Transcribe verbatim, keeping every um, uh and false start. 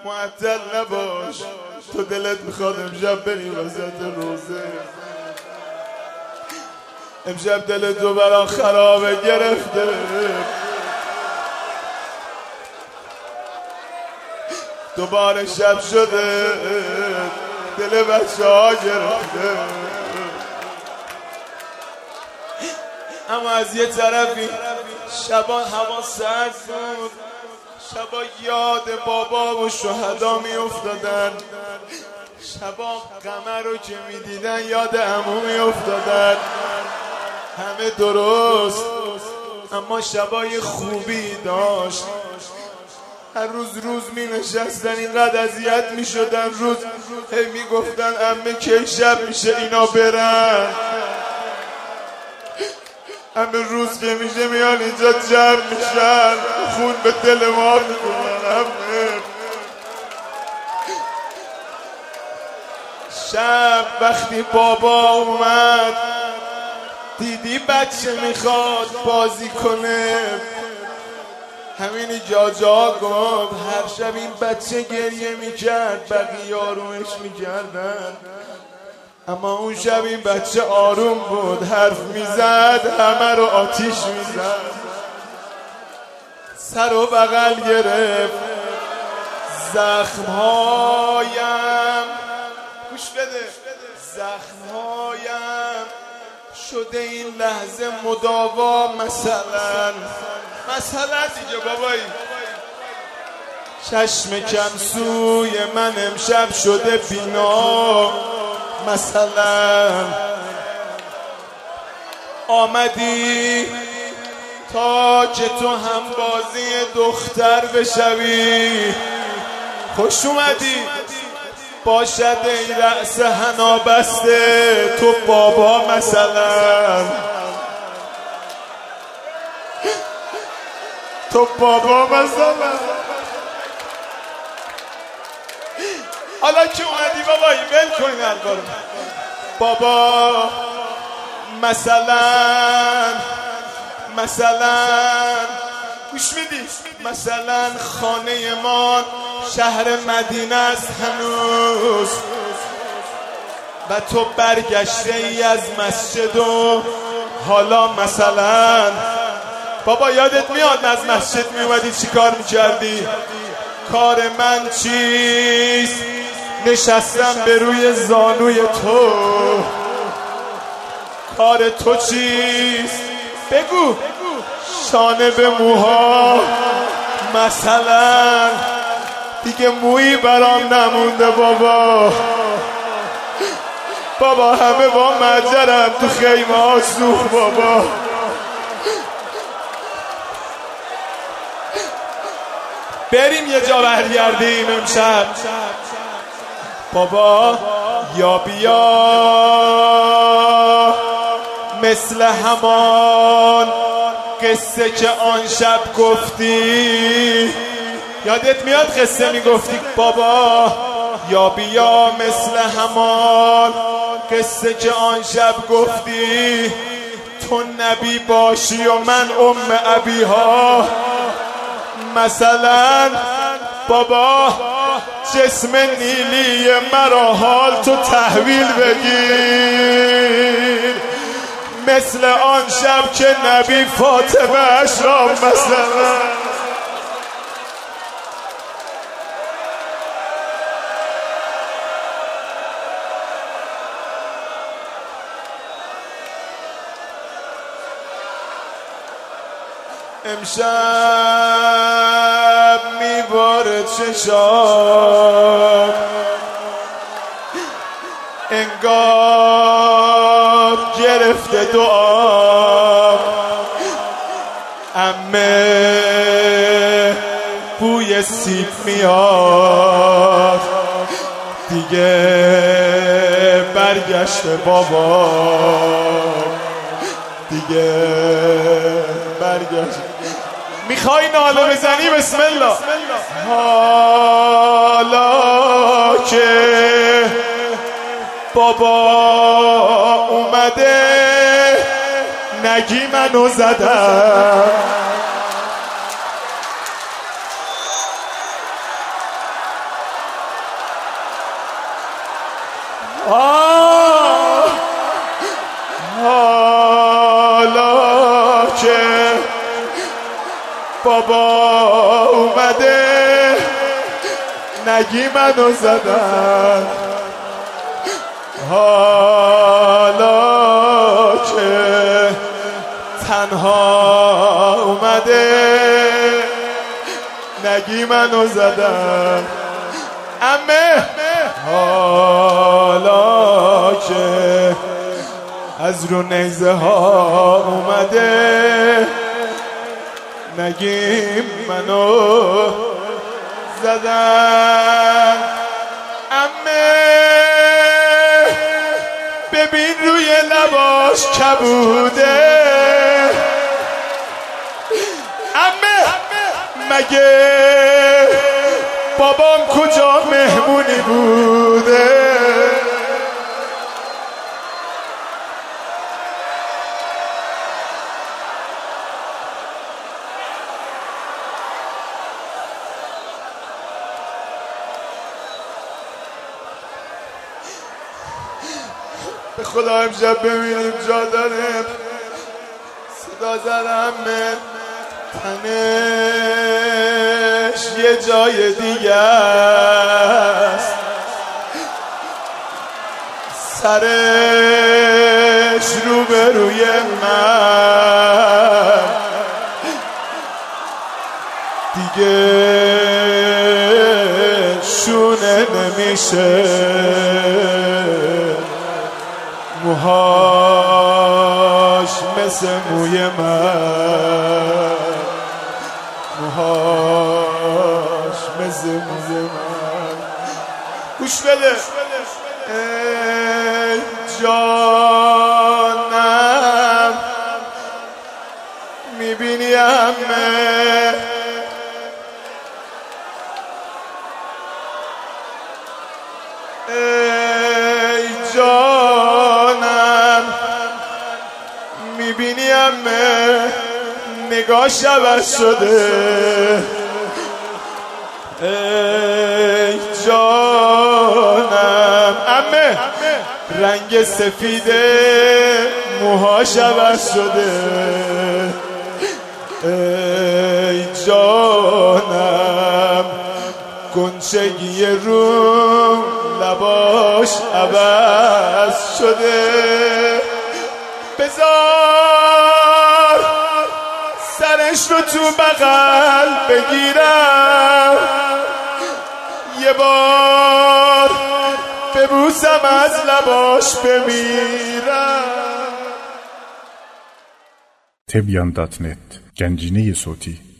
معطل نباش، تو دلت میخواد امشب بری وسط روزه. امشب دل تو برا خرابه گرفته، دوباره شب شده دل بچه ها گرفته. اما از یه طرفی شبا هوا سرد بود، شبا یاد بابا و شهدا می افتادن، شبا قمر رو که می دیدن یاد عمو می افتادن. همه درست اما شبای خوبی داشت. هر روز روز می نشستن اینقدر اذیت می شدن، روز هی می گفتن عمه کی شب میشه اینا برن. همه روز که میشه میان اینجا جمع میشن، خون به دل ما میکنن. همه شب وقتی بابا اومد دیدی بچه میخواد بازی کنه، همین جاجا گفت هر شب این بچه گریه میکرد بقیه آرومش میکردن، اما اون شب این بچه آروم بود، حرف میزد همه رو آتیش میزد، سر و بغل گرفت. زخمهایم گوش بده، زخمهایم شده این لحظه مداوا. مثلا مثلا دیگه بابایی چشم کمسوی من امشب شده بینا. مثلا آمدی تا که تو هم بازی دختر بشوی، خوش اومدی باشد ای رأس حنا بسته تو بابا. مثلا تو بابا مثلا حالا که اومدی بابایی بل کنین الگارو بابا. مثلا مثلا گوش میدی، مثلا خانه ما شهر مدینه است هنوز و تو برگشته ای از مسجد و حالا مثلا بابا یادت میاد از مسجد میومدی چی کار میکردی؟ کار من چیست؟ نشستم به روی زانوی تو. کار تو چیست؟ بگو. شانه به موها. مثلا دیگه مویی برام نمونده بابا. بابا همه با مجرم تو خیمه ها سوخت بابا. بریم یه جا برگردیم امشب بابا. یا بیا مثل همان قصه که آن شب گفتی. یادت میاد قصه میگفتی بابا؟ یا بیا مثل همان قصه که آن شب گفتی، تو نبی باشی و من ام ابیها. مثلا بابا جسم نیلی مرا حال تو تحویل بگیر، مثل آن شب که نبی فاطمه اش را. مثلا امشب میباره چشام انگار گرفته دعا. عمه بوی سیب میاد دیگه برگشته بابا، دیگه برگشت. میخوای ناله بزنی؟ بسم الله. حالا که بابا اومده نگی منو زدم. آه حالا که بابا اومده نگی منو زدن، حالا که تنها اومده نگی منو زدن. امه حالا که از رو نیزه ها اومده نگیم منو زدن. امه ببین روی لباش کبوده، امه مگه بابام کجا مهمونی بوده؟ به خدا امشب ببینیم جا دارم صدا زدم تنش یه جای دیگه است، سرش روبروی من دیگه شونه نمیشه، موهاش مثل موی من، موهاش مثل موی من. گوش بده ای جانم میبینی همه ای جانم میبینی همه نگاهش عوض شده، ای جانم امه رنگ سفیده موهاش عوض شده، ای جانم گنچگی رو لباش عوض شده. بذار سرش رو تو بغل بگیرم یه بار ببوسم از لباش بمیرم. تبیان دات نت گنجینه صوتی